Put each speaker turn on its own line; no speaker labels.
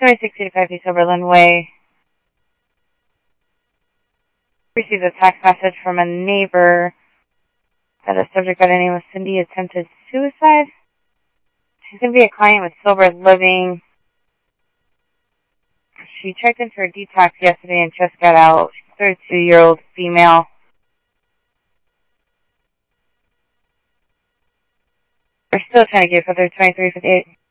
2685 East Oberlin Way. Received a text message from a neighbor that a subject by the name of Cindy attempted suicide. She's going to be a client with Sober Living. She checked into her detox yesterday and just got out. She's a 32-year-old female. We're still trying to get for 2358.